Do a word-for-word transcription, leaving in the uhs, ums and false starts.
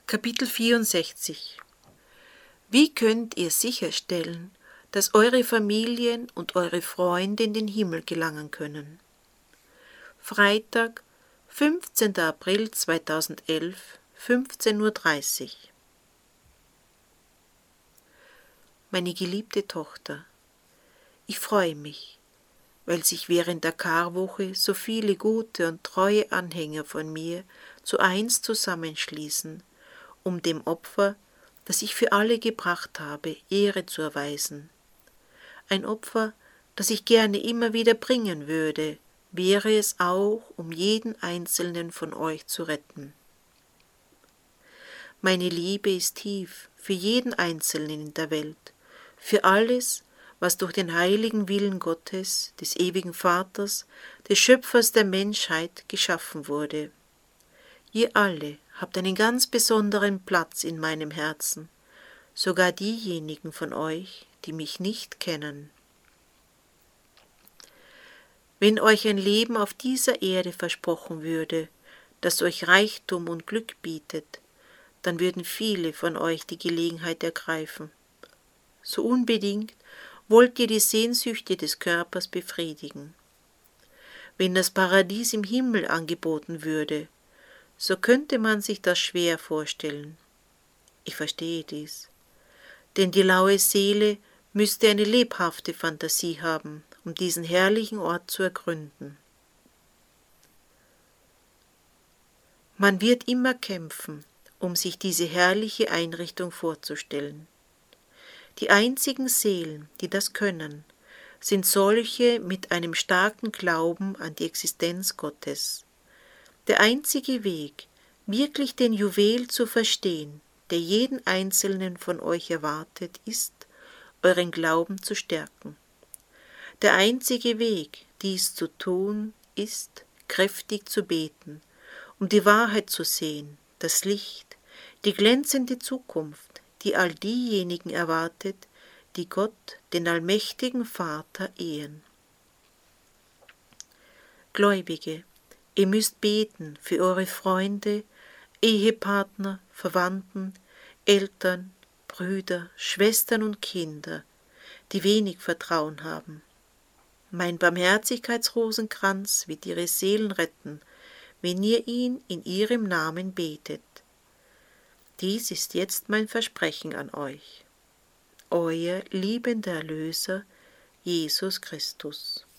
Kapitel vierundsechzig. Wie könnt ihr sicherstellen, dass eure Familien und eure Freunde in den Himmel gelangen können? Freitag, fünfzehnter April zweitausendelf, fünfzehn Uhr dreißig. Meine geliebte Tochter, ich freue mich, weil sich während der Karwoche so viele gute und treue Anhänger von mir zu eins zusammenschließen, um dem Opfer, das ich für alle gebracht habe, Ehre zu erweisen. Ein Opfer, das ich gerne immer wieder bringen würde, wäre es auch, um jeden einzelnen von euch zu retten. Meine Liebe ist tief für jeden Einzelnen in der Welt, für alles, was durch den heiligen Willen Gottes, des ewigen Vaters, des Schöpfers der Menschheit geschaffen wurde. Ihr alle habt einen ganz besonderen Platz in meinem Herzen, sogar diejenigen von euch, die mich nicht kennen. Wenn euch ein Leben auf dieser Erde versprochen würde, das euch Reichtum und Glück bietet, dann würden viele von euch die Gelegenheit ergreifen. So unbedingt wollt ihr die Sehnsüchte des Körpers befriedigen. Wenn das Paradies im Himmel angeboten würde, so könnte man sich das schwer vorstellen. Ich verstehe dies, denn die laue Seele müsste eine lebhafte Fantasie haben, um diesen herrlichen Ort zu ergründen. Man wird immer kämpfen, um sich diese herrliche Einrichtung vorzustellen. Die einzigen Seelen, die das können, sind solche mit einem starken Glauben an die Existenz Gottes. Der einzige Weg, wirklich den Juwel zu verstehen, der jeden einzelnen von euch erwartet, ist, euren Glauben zu stärken. Der einzige Weg, dies zu tun, ist, kräftig zu beten, um die Wahrheit zu sehen, das Licht, die glänzende Zukunft, die all diejenigen erwartet, die Gott, den allmächtigen Vater, ehren. Gläubige, ihr müsst beten für eure Freunde, Ehepartner, Verwandten, Eltern, Brüder, Schwestern und Kinder, die wenig Vertrauen haben. Mein Barmherzigkeitsrosenkranz wird ihre Seelen retten, wenn ihr ihn in ihrem Namen betet. Dies ist jetzt mein Versprechen an euch. Euer liebender Erlöser, Jesus Christus.